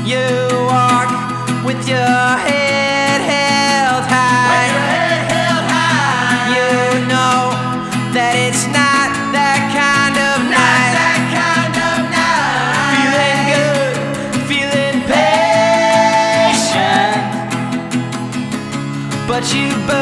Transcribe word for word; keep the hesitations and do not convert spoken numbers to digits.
You walk with your head held high. With your head held high. You know that it's not that kind of night. That kind of night. Feeling good, feeling patient, but you